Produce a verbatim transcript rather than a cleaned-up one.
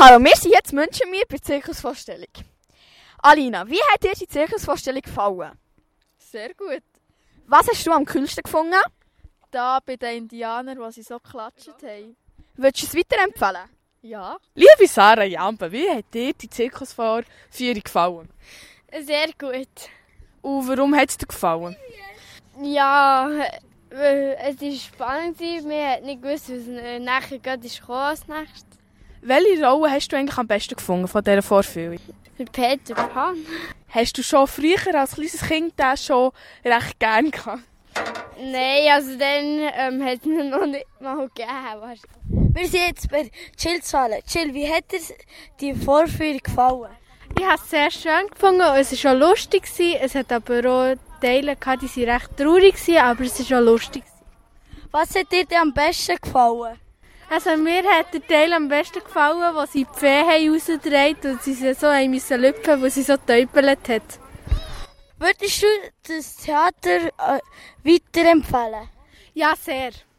Hallo, wir sind jetzt Münchenmir bei der Zirkusvorstellung. Alina, wie hat dir die Zirkusvorstellung gefallen? Sehr gut. Was hast du am coolsten gefunden? Da bei den Indianern, die sie so geklatscht haben. Würdest du es weiterempfehlen? Ja. Liebe Sarah Jampe, wie hat dir die Zirkusvorführung gefallen? Sehr gut. Und warum hat es dir gefallen? Ja, äh, es war spannend. Wir haben nicht gewusst, was nachher gerade kommt als nächstes. Welche Rolle hast du eigentlich am besten gefunden von dieser Vorführung? Für Peter Pan. Hast du schon früher als kleines Kind das schon recht gerne gehabt? Nein, also dann ähm, hat es ihn noch nicht mal gegeben. Wir sind jetzt bei Chills Halle. Chill, wie hat dir die Vorführung gefallen? Ich habe es sehr schön gefunden und es war auch lustig. Es hat aber auch Teile gehabt, die waren recht traurig, aber es war auch lustig. Was hat dir denn am besten gefallen? Also mir hat der Teil am besten gefallen, wo sie die Fee rausgedreht haben und sie sie so lüpfen mussten, weil sie so getäubelt hat. Würdest du das Theater äh, weiterempfehlen? Ja, sehr.